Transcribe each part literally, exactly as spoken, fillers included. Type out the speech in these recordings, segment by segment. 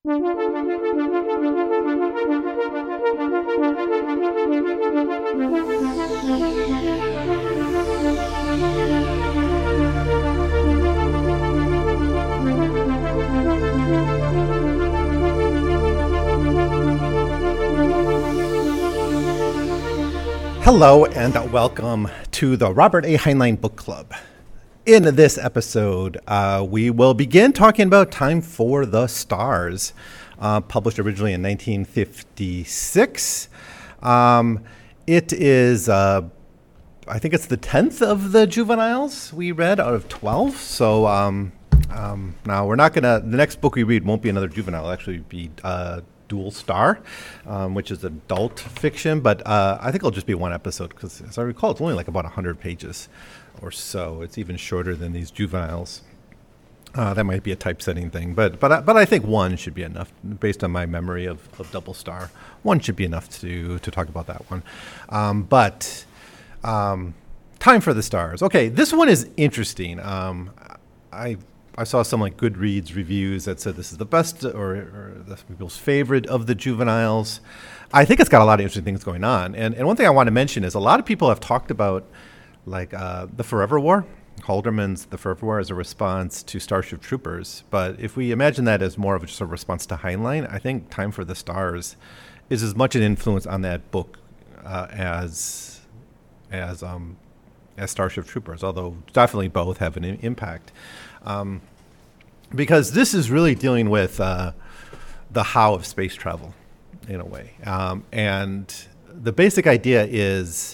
Hello and welcome to the Robert A. Heinlein Book Club. In this episode, uh, we will begin talking about Time for the Stars, uh, published originally in nineteen fifty-six. Um, it is, uh, I think it's the tenth of the juveniles we read out of twelve. So um, um, now we're not going to, the next book we read won't be another juvenile. It'll actually be uh, Dual Star, um, which is adult fiction, but uh, I think it'll just be one episode because, as I recall, it's only like about one hundred pages or so. It's even shorter than these juveniles. Uh, that might be a typesetting thing, but but but I think one should be enough, based on my memory of, of Double Star. One should be enough to to talk about that one. Um, but um, Time for the Stars. Okay, this one is interesting. Um, I. I saw some like Goodreads reviews that said this is the best or, or the people's favorite of the juveniles. I think it's got a lot of interesting things going on. And and one thing I want to mention is a lot of people have talked about like uh, the Forever War. Halderman's The Forever War as a response to Starship Troopers. But if we imagine that as more of just a response to Heinlein, I think Time for the Stars is as much an influence on that book uh, as as um, as Starship Troopers, although definitely both have an I- impact. Um, because this is really dealing with uh, the how of space travel in a way. Um, and the basic idea is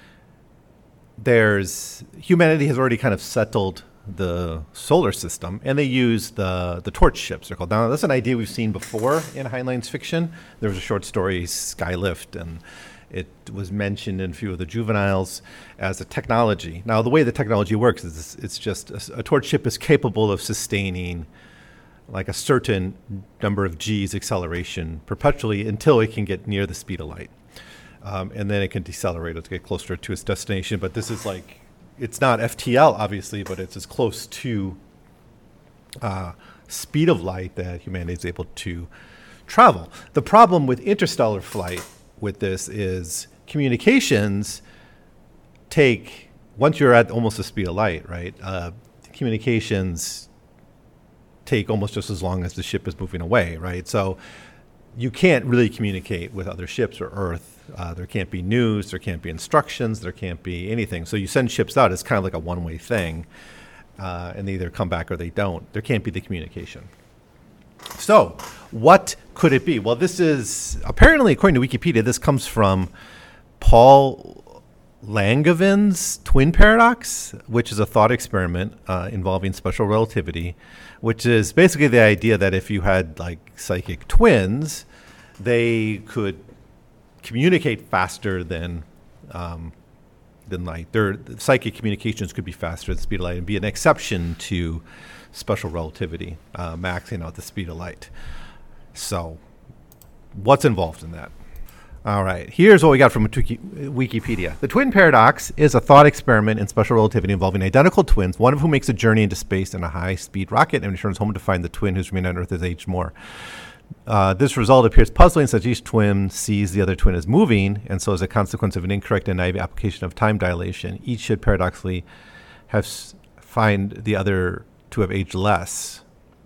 there's humanity has already kind of settled the solar system, and they use the, the torch ships, they're called. Now, that's an idea we've seen before in Heinlein's fiction. There was a short story, Skylift, and it was mentioned in a few of the juveniles as a technology. Now, the way the technology works is it's just a, a torch ship is capable of sustaining like a certain number of G's acceleration perpetually until it can get near the speed of light. Um, and then it can decelerate to get closer to its destination. But this is like, it's not F T L, obviously, but it's as close to uh, speed of light that humanity is able to travel. The problem with interstellar flight with this is communications take, once you're at almost the speed of light, right, uh, communications take almost just as long as the ship is moving away, right? So you can't really communicate with other ships or Earth. Uh, there can't be news, there can't be instructions, there can't be anything. So you send ships out, it's kind of like a one-way thing, uh, and they either come back or they don't. There can't be the communication. So, what could it be? Well, this is, apparently, according to Wikipedia, this comes from Paul Langevin's twin paradox, which is a thought experiment uh, involving special relativity, which is basically the idea that if you had, like, psychic twins, they could communicate faster than um, than light. Their psychic communications could be faster than the speed of light and be an exception to special relativity, uh, maxing out the speed of light. So, what's involved in that? All right, here's what we got from Wikipedia. The twin paradox is a thought experiment in special relativity involving identical twins, one of whom makes a journey into space in a high-speed rocket and returns home to find the twin who's remained on Earth has aged more. Uh, this result appears puzzling since each twin sees the other twin as moving, and so as a consequence of an incorrect and naive application of time dilation, each should paradoxically have s- find the other to have aged less.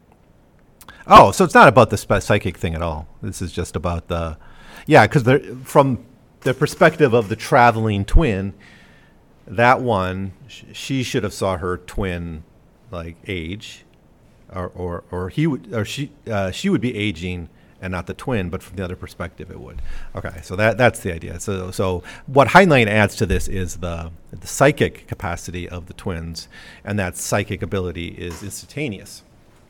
Oh, so it's not about the sp- psychic thing at all. This is just about the, yeah, because from the perspective of the traveling twin, that one, sh- she should have saw her twin like age, or or, or he would, or she uh, she would be aging and not the twin, but from the other perspective it would. Okay, so that that's the idea. So so what Heinlein adds to this is the the psychic capacity of the twins, and that psychic ability is instantaneous.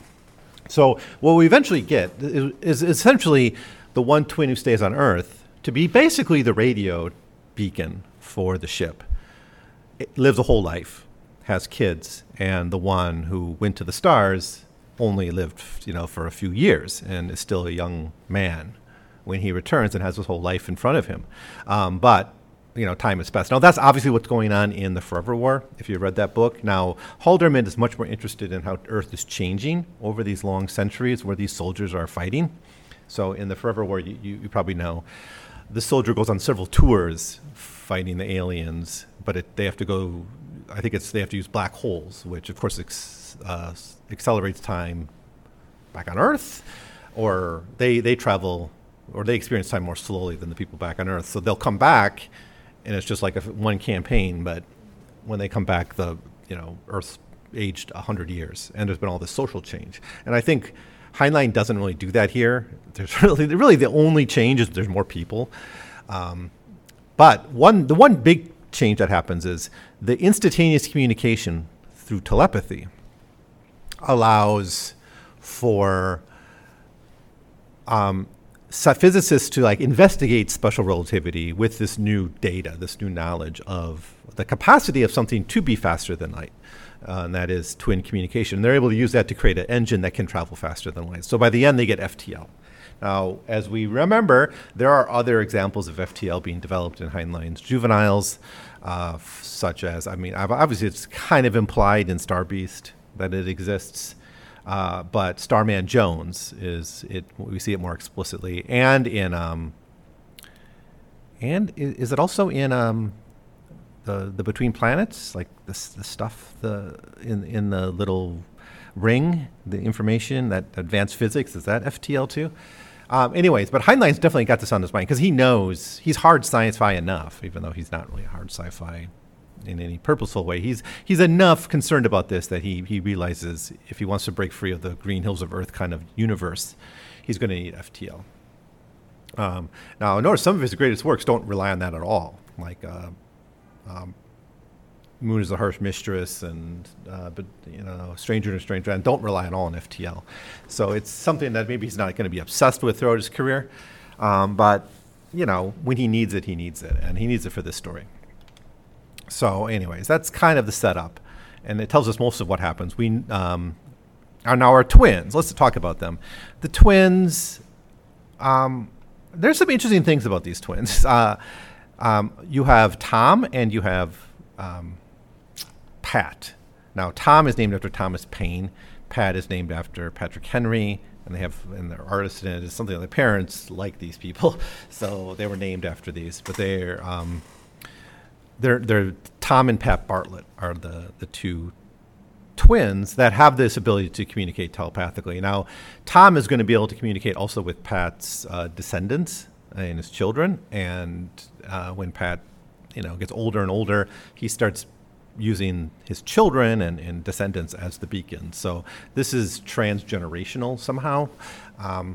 So what we eventually get is, is essentially the one twin who stays on Earth to be basically the radio beacon for the ship. It lives a whole life, has kids, and the one who went to the stars only lived, you know, for a few years and is still a young man when he returns and has his whole life in front of him. Um, but you know, time has passed. Now, that's obviously what's going on in the Forever War, if you read that book. Now, Halderman is much more interested in how Earth is changing over these long centuries where these soldiers are fighting. So in the Forever War, you, you, you probably know, the soldier goes on several tours fighting the aliens, but it, they have to go, I think it's they have to use black holes, which of course ex, uh, accelerates time back on Earth, or they, they travel, or they experience time more slowly than the people back on Earth. So they'll come back, and it's just like a, one campaign, but when they come back, the you know Earth's aged one hundred years, and there's been all this social change. And I think Heinlein doesn't really do that here. There's really, really the only change is there's more people. Um, but one the one big change that happens is the instantaneous communication through telepathy allows for um, So physicists to like investigate special relativity with this new data, this new knowledge of the capacity of something to be faster than light, uh, and that is twin communication. And they're able to use that to create an engine that can travel faster than light. So by the end, they get F T L. Now, as we remember, there are other examples of F T L being developed in Heinlein's juveniles, uh, f- such as, I mean, obviously it's kind of implied in Star Beast that it exists. Uh, but Starman Jones is it. We see it more explicitly, and in um, and is, is it also in um, the the Between Planets, like this the stuff the in in the little ring, the information that advanced physics, is that F T L too? Um, anyways, but Heinlein's definitely got this on his mind because he knows he's hard sci-fi enough, even though he's not really hard sci-fi in any purposeful way. He's he's enough concerned about this that he he realizes if he wants to break free of the Green Hills of Earth kind of universe, he's going to need F T L. Um, now, notice some of his greatest works don't rely on that at all, like uh, um, Moon is a Harsh Mistress and uh, but you know Stranger in a Strange Land don't rely at all on F T L. So it's something that maybe he's not going to be obsessed with throughout his career, um, but you know when he needs it, he needs it, and he needs it for this story. So anyways, that's kind of the setup, and it tells us most of what happens. We um, are now our twins. Let's talk about them. The twins, um, there's some interesting things about these twins. Uh, um, you have Tom and you have um, Pat. Now, Tom is named after Thomas Paine. Pat is named after Patrick Henry, and they have, and their artist in it is something like their parents like these people, so they were named after these, but they're, um, They're, they're Tom and Pat Bartlett are the, the two twins that have this ability to communicate telepathically. Now, Tom is going to be able to communicate also with Pat's uh, descendants and his children. And uh, when Pat, you know, gets older and older, he starts using his children and, and descendants as the beacon. So this is transgenerational somehow. Um,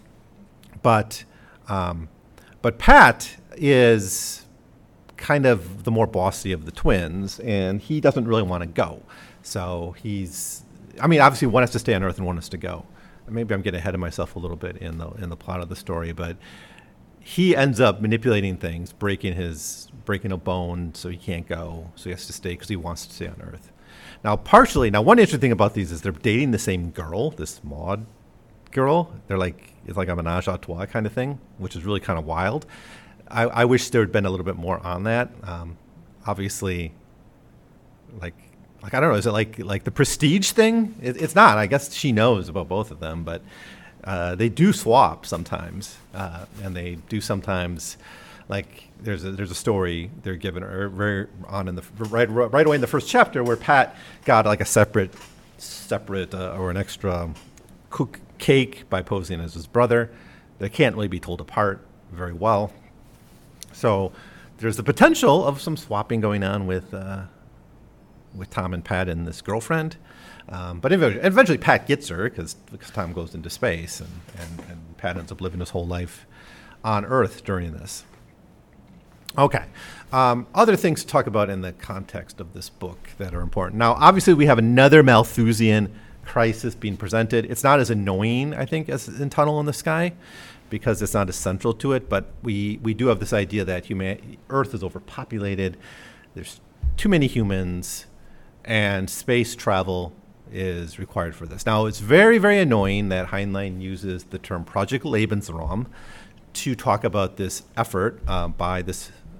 but um, but Pat is kind of the more bossy of the twins, and he doesn't really want to go. So he's, I mean, obviously one has to stay on Earth and one has to go. Maybe I'm getting ahead of myself a little bit in the in the plot of the story, but he ends up manipulating things, breaking his breaking a bone so he can't go, so he has to stay because he wants to stay on Earth. Now, partially, now one interesting thing about these is they're dating the same girl, this Maud girl. They're like, it's like a menage a trois kind of thing, which is really kind of wild. I, I wish there had been a little bit more on that. Um, obviously, like, like I don't know, is it like like the Prestige thing? It, it's not. I guess she knows about both of them, but uh, they do swap sometimes, uh, and they do sometimes. Like there's a there's a story they're given er, very on in the right right away in the first chapter where Pat got like a separate separate uh, or an extra cook cake by posing as his brother. They can't really be told apart very well. So there's the potential of some swapping going on with uh, with Tom and Pat and this girlfriend. Um, but eventually, eventually Pat gets her because Tom goes into space and, and, and Pat ends up living his whole life on Earth during this. Okay. Um, other things to talk about in the context of this book that are important. Now, obviously, we have another Malthusian crisis being presented. It's not as annoying, I think, as in Tunnel in the Sky, because it's not as central to it, but we, we do have this idea that human, Earth is overpopulated, there's too many humans, and space travel is required for this. Now, it's very, very annoying that Heinlein uses the term Project Lebensraum to talk about this effort uh, by this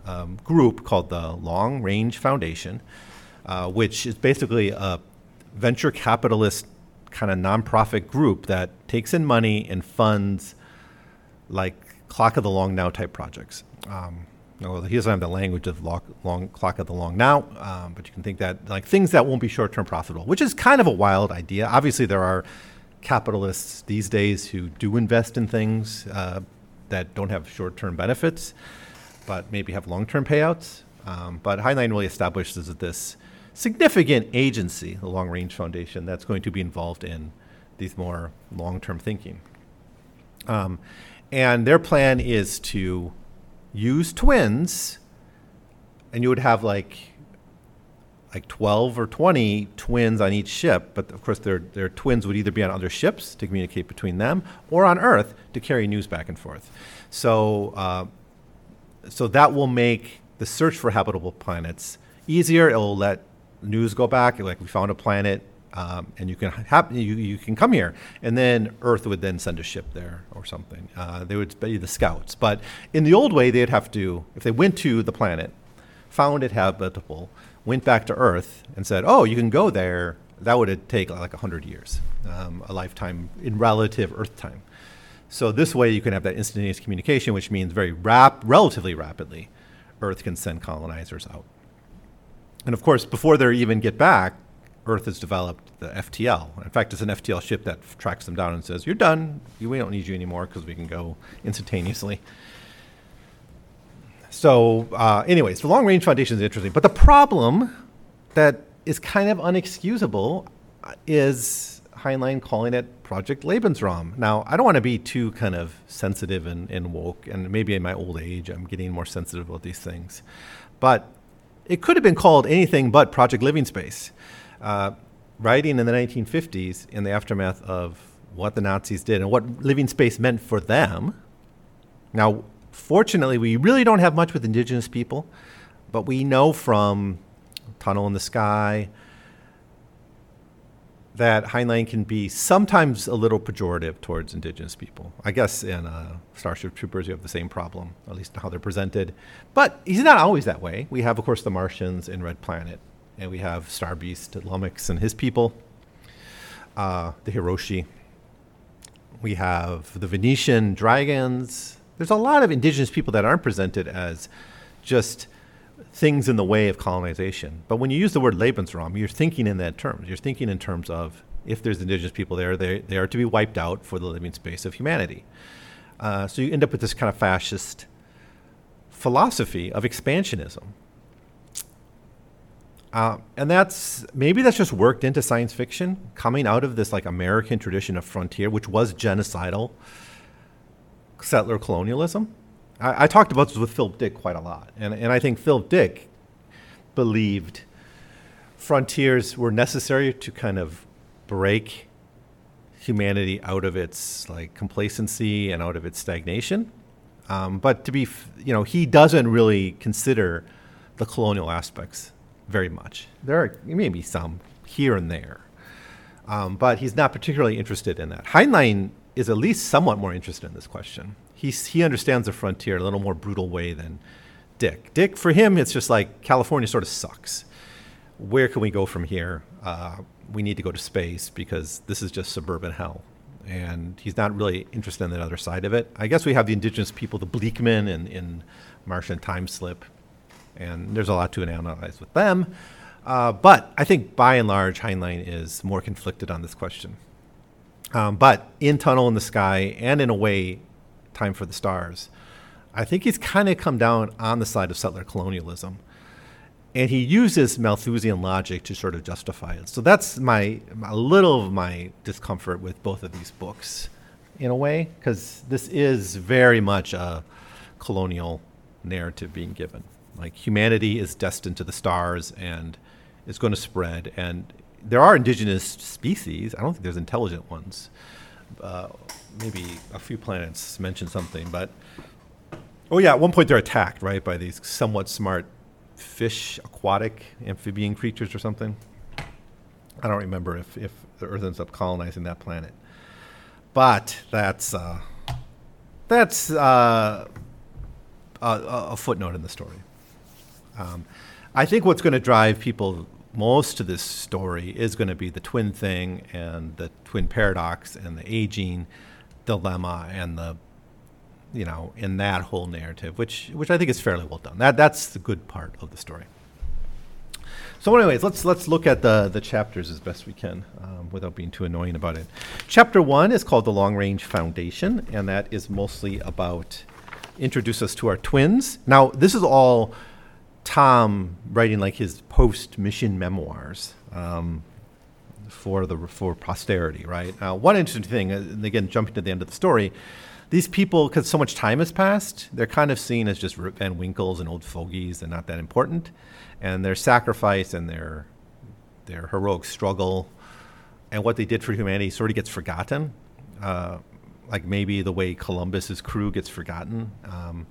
um, group called the Long Range Foundation, uh, which is basically a venture capitalist kind of nonprofit group that takes in money and funds like Clock of the Long Now type projects. Um, well, he doesn't have the language of long, long Clock of the Long Now, um, but you can think that like things that won't be short-term profitable, which is kind of a wild idea. Obviously, there are capitalists these days who do invest in things uh, that don't have short-term benefits, but maybe have long-term payouts. Um, but Heinlein really establishes this significant agency, the Long Range Foundation, that's going to be involved in these more long-term thinking. Um, and their plan is to use twins, and you would have like like twelve or twenty twins on each ship, but of course their their twins would either be on other ships to communicate between them or on Earth to carry news back and forth. So uh, so that will make the search for habitable planets easier. It will let news go back, like we found a planet, um, and you can have, you, you can come here. And then Earth would then send a ship there or something. Uh, they would be the scouts. But in the old way, they'd have to, if they went to the planet, found it habitable, went back to Earth and said, oh, you can go there, that would take like one hundred years, um, a lifetime in relative Earth time. So this way you can have that instantaneous communication, which means very rap- relatively rapidly, Earth can send colonizers out. And of course, before they even get back, Earth has developed the F T L. In fact, it's an F T L ship that f- tracks them down and says, you're done. We don't need you anymore because we can go instantaneously. So uh, anyways, the Long Range Foundation is interesting. But the problem that is kind of unexcusable is Heinlein calling it Project Lebensraum. Now, I don't want to be too kind of sensitive and, and woke, and maybe in my old age I'm getting more sensitive about these things. But it could have been called anything but Project Living Space. Uh, writing in the nineteen fifties, in the aftermath of what the Nazis did and what living space meant for them. Now, fortunately, we really don't have much with indigenous people, but we know from Tunnel in the Sky that Heinlein can be sometimes a little pejorative towards indigenous people. I guess in uh, Starship Troopers, you have the same problem, at least how they're presented. But he's not always that way. We have, of course, the Martians in Red Planet, and we have Star Beast, Lummox and his people, uh, the Hiroshi. We have the Venetian dragons. There's a lot of indigenous people that aren't presented as just things in the way of colonization. But when you use the word Lebensraum, you're thinking in that terms. You're thinking in terms of if there's indigenous people there, they, they are to be wiped out for the living space of humanity. Uh, so you end up with this kind of fascist philosophy of expansionism. Uh, and that's, maybe that's just worked into science fiction, coming out of this like American tradition of frontier, which was genocidal settler colonialism. I, I talked about this with Philip Dick quite a lot. And, and I think Philip Dick believed frontiers were necessary to kind of break humanity out of its like complacency and out of its stagnation. Um, but to be, f- you know, he doesn't really consider the colonial aspects very much. There are maybe some here and there, um, but he's not particularly interested in that. Heinlein is at least somewhat more interested in this question. He's, he understands the frontier in a little more brutal way than Dick. Dick, for him, it's just like California sort of sucks. Where can we go from here? Uh, we need to go to space because this is just suburban hell. And he's not really interested in the other side of it. I guess we have the indigenous people, the Bleakmen in, in Martian Time Slip, and there's a lot to analyze with them. Uh, but I think by and large, Heinlein is more conflicted on this question. Um, but in Tunnel in the Sky and in a way, Time for the Stars, I think he's kind of come down on the side of settler colonialism. And he uses Malthusian logic to sort of justify it. So that's my a little of my discomfort with both of these books, in a way, because this is very much a colonial narrative being given. Like humanity is destined to the stars and it's going to spread. And there are indigenous species. I don't think there's intelligent ones. Uh, maybe a few planets mention something, but oh yeah, at one point they're attacked, right, by these somewhat smart fish, aquatic amphibian creatures or something. I don't remember if, if the Earth ends up colonizing that planet. But that's uh, that's uh, a, a footnote in the story. Um, I think what's going to drive people most to this story is going to be the twin thing and the twin paradox and the aging dilemma and the, you know, in that whole narrative, which which I think is fairly well done. That that's the good part of the story. So, anyways, let's let's look at the the chapters as best we can um, without being too annoying about it. Chapter one is called the Long Range Foundation, and that is mostly about introduce us to our twins. Now, this is all Tom writing like his post-mission memoirs um, for the for posterity, right? Now, one interesting thing, uh, and again, jumping to the end of the story, these people, because so much time has passed, they're kind of seen as just Rip Van Winkles and old fogies and not that important. And their sacrifice and their their heroic struggle and what they did for humanity sort of gets forgotten. Uh, like maybe the way Columbus's crew gets forgotten um,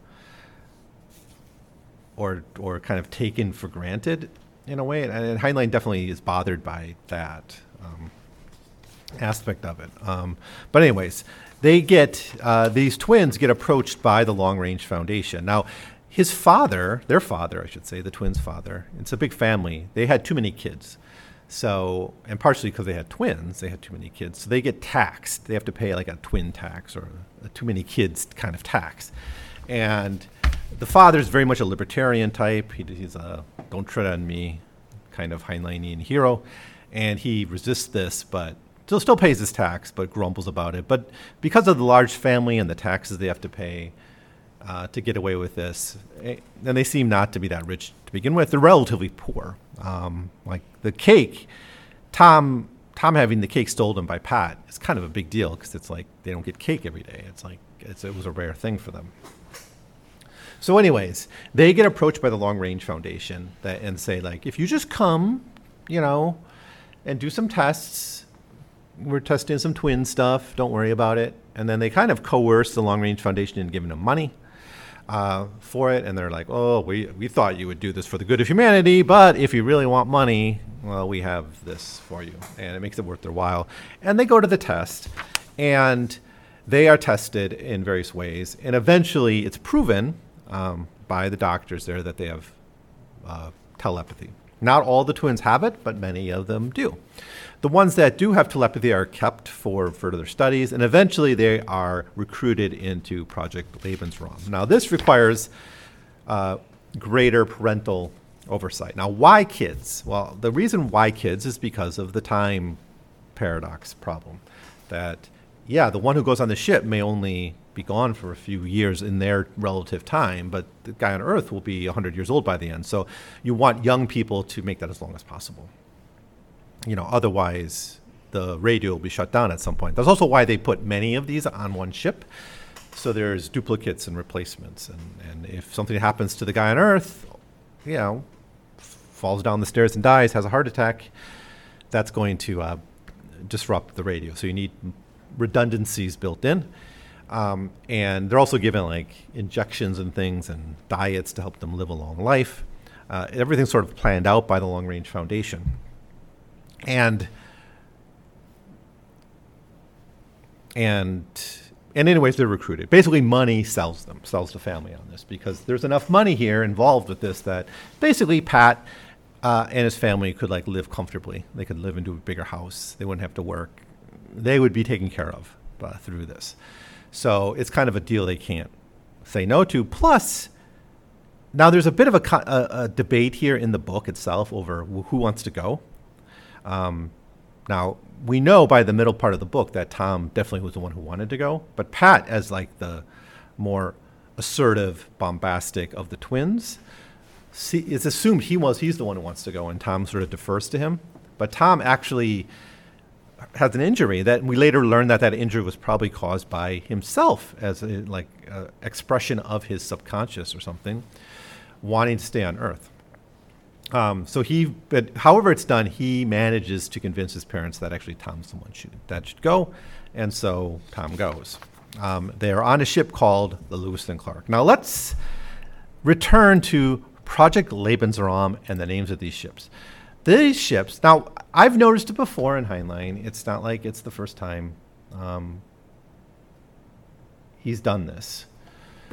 or or kind of taken for granted in a way. And, and Heinlein definitely is bothered by that um, aspect of it. Um, but anyways, they get, uh, these twins get approached by the Long Range Foundation. Now, his father, their father, I should say, the twins' father, it's a big family. They had too many kids. So, and partially because they had twins, they had too many kids. So they get taxed. They have to pay like a twin tax or a too many kids kind of tax. And the father's very much a libertarian type. He, he's a don't tread on me kind of Heinleinian hero. And he resists this, but still, still pays his tax, but grumbles about it. But because of the large family and the taxes they have to pay, Uh, to get away with this, and they seem not to be that rich to begin with. They're relatively poor. Um, like the cake, Tom, Tom having the cake stolen by Pat is kind of a big deal because it's like they don't get cake every day. It's like it's, it was a rare thing for them. So, anyways, they get approached by the Long Range Foundation that, and say like, if you just come, you know, and do some tests. We're testing some twin stuff. Don't worry about it. And then they kind of coerce the Long Range Foundation into giving them money. Uh, for it, and they're like, oh, we we thought you would do this for the good of humanity, but if you really want money, well, we have this for you, and it makes it worth their while. And they go to the test, and they are tested in various ways, and eventually it's proven um, by the doctors there that they have uh, telepathy. Not all the twins have it, but many of them do. The ones that do have telepathy are kept for further studies, and eventually they are recruited into Project Lebensraum. Now, this requires uh, greater parental oversight. Now, why kids? Well, the reason why kids is because of the time paradox problem. That, yeah, the one who goes on the ship may only be gone for a few years in their relative time, but the guy on Earth will be one hundred years old by the end. So you want young people to make that as long as possible. You know, otherwise the radio will be shut down at some point. That's also why they put many of these on one ship. So there's duplicates and replacements. And, and if something happens to the guy on Earth, you know, falls down the stairs and dies, has a heart attack, that's going to uh, disrupt the radio. So you need redundancies built in. Um, and they're also given like injections and things and diets to help them live a long life. Uh, everything's sort of planned out by the Long Range Foundation. And and and anyways, they're recruited. Basically, money sells them, sells the family on this, because there's enough money here involved with this that basically Pat uh, and his family could like live comfortably. They could live into a bigger house. They wouldn't have to work. They would be taken care of uh, through this. So it's kind of a deal they can't say no to. Plus, now there's a bit of a, a, a debate here in the book itself over who wants to go. Um, now, we know by the middle part of the book that Tom definitely was the one who wanted to go. But Pat, as like the more assertive, bombastic of the twins, see, it's assumed he was he's the one who wants to go, and Tom sort of defers to him. But Tom actually has an injury that we later learned that that injury was probably caused by himself as a, like uh, expression of his subconscious or something, wanting to stay on Earth. Um, so he, but however it's done, he manages to convince his parents that actually Tom's the one should, that should go, and so Tom goes. Um, they are on a ship called the Lewis and Clark. Now let's return to Project Lebensraum and the names of these ships. These ships, now I've noticed it before in Heinlein. It's not like it's the first time um, he's done this.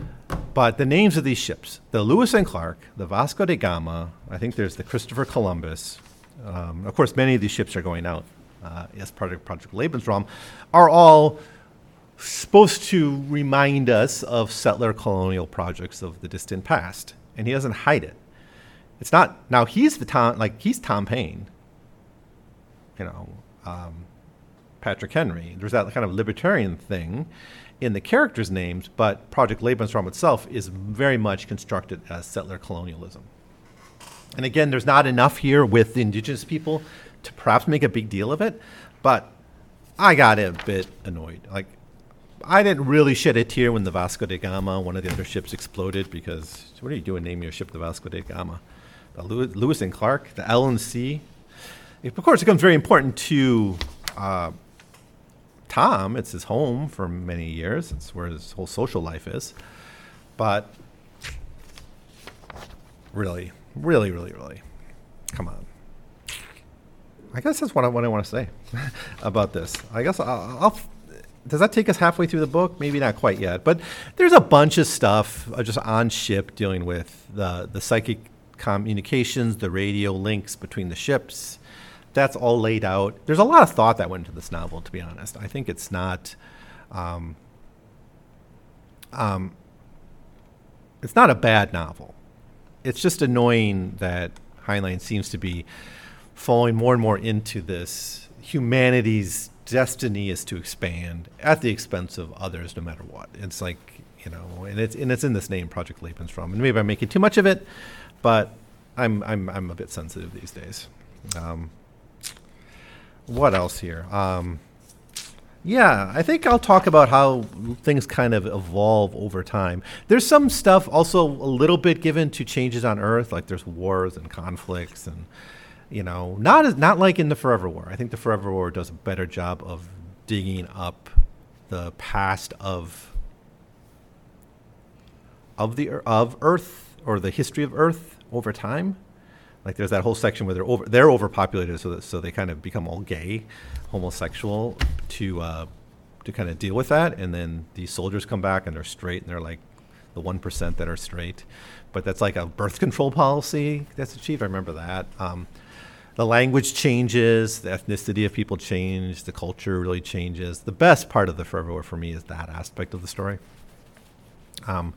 But the names of these ships, the Lewis and Clark, the Vasco da Gama, I think there's the Christopher Columbus. Um, of course, many of these ships are going out uh, as part of Project Lebensraum, are all supposed to remind us of settler colonial projects of the distant past. And he doesn't hide it. It's not, now he's the Tom, like he's Tom Paine, you know, um, Patrick Henry. There's that kind of libertarian thing in the characters' names, but Project Lebensraum itself is very much constructed as settler colonialism. And again, there's not enough here with the indigenous people to perhaps make a big deal of it, but I got a bit annoyed. Like, I didn't really shed a tear when the Vasco da Gama, one of the other ships, exploded, because what are you doing naming your ship the Vasco da Gama? The Lewis, Lewis and Clark, the L and C. Of course, it becomes very important to uh, Tom. It's his home for many years. It's where his whole social life is. But really, really, really, really, come on. I guess that's what I, what I want to say about this. I guess I'll, I'll does that take us halfway through the book? Maybe not quite yet. But there's a bunch of stuff uh, just on ship dealing with the, the psychic communications, the radio links between the ships. That's all laid out. There's a lot of thought that went into this novel, to be honest. I think it's not, um, um, it's not a bad novel. It's just annoying that Heinlein seems to be falling more and more into this humanity's destiny is to expand at the expense of others, no matter what. It's like, you know, and it's and it's in this name, Project Lebensraum. And maybe I'm making too much of it, but I'm I'm I'm a bit sensitive these days. Um, what else here? Um, yeah, I think I'll talk about how things kind of evolve over time. There's some stuff also a little bit given to changes on Earth, like there's wars and conflicts and, you know, not as not like in the Forever War. I think the Forever War does a better job of digging up the past of of the of Earth, or the history of Earth over time. Like there's that whole section where they're over they're overpopulated, so that, so they kind of become all gay, homosexual to uh, to kind of deal with that. And then these soldiers come back and they're straight, and they're like the one percent that are straight. But that's like a birth control policy that's achieved. I remember that. Um, The language changes, the ethnicity of people change, the culture really changes. The best part of the Forever War for me is that aspect of the story. Um,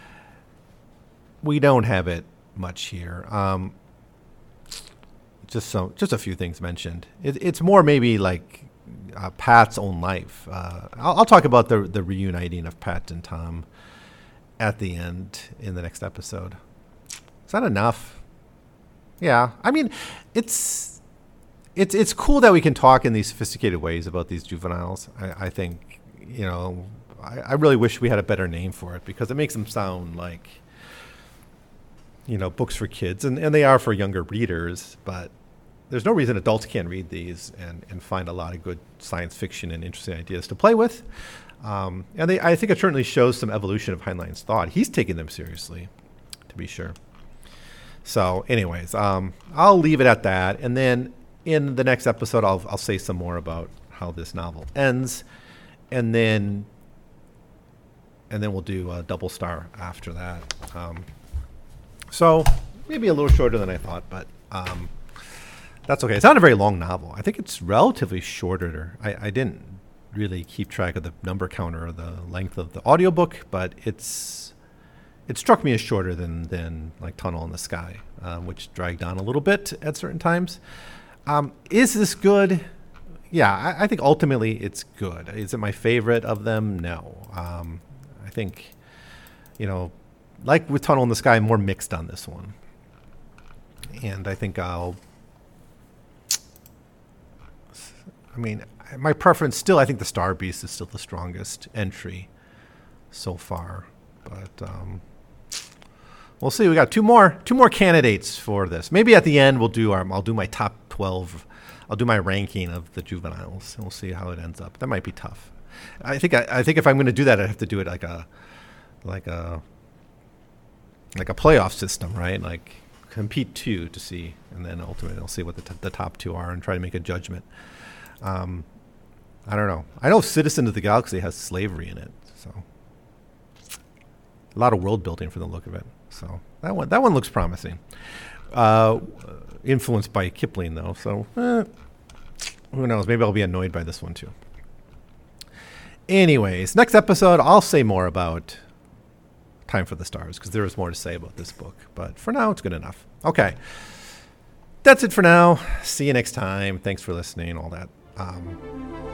we don't have it much here. Um, just so, just a few things mentioned. It, it's more maybe like uh, Pat's own life. Uh, I'll, I'll talk about the the reuniting of Pat and Tom at the end in the next episode. Is that enough? Yeah, I mean, it's it's it's cool that we can talk in these sophisticated ways about these juveniles. I, I think, you know, I, I really wish we had a better name for it, because it makes them sound like, you know, books for kids, and, and they are for younger readers, but there's no reason adults can't read these and, and find a lot of good science fiction and interesting ideas to play with. Um, and they, I think it certainly shows some evolution of Heinlein's thought. He's taking them seriously, to be sure. So anyways, um, I'll leave it at that. And then in the next episode, I'll I'll say some more about how this novel ends. And then and then we'll do a double star after that. Um, so maybe a little shorter than I thought, but um, that's okay. It's not a very long novel. I think it's relatively shorter. I, I didn't really keep track of the number counter or the length of the audiobook, but it's It struck me as shorter than, than like Tunnel in the Sky, uh, which dragged on a little bit at certain times. Um, is this good? Yeah, I, I think ultimately it's good. Is it my favorite of them? No. Um, I think, you know, like with Tunnel in the Sky, I'm more mixed on this one. And I think I'll, I mean, my preference still, I think the Star Beast is still the strongest entry so far. But, um, we'll see. We got two more, two more candidates for this. Maybe at the end we'll do our. I'll do my top twelve. I'll do my ranking of the juveniles, and we'll see how it ends up. That might be tough. I think. I, I think if I'm going to do that, I have to do it like a, like a, like a playoff system, right? Like compete two to see, and then ultimately I'll see what the, t- the top two are and try to make a judgment. Um, I don't know. I know Citizen of the Galaxy has slavery in it, so. A lot of world building for the look of it. So that one that one looks promising. Uh, influenced by Kipling, though. So eh, who knows? Maybe I'll be annoyed by this one, too. Anyways, next episode, I'll say more about Time for the Stars, because there is more to say about this book. But for now, it's good enough. Okay. That's it for now. See you next time. Thanks for listening, all that. Um,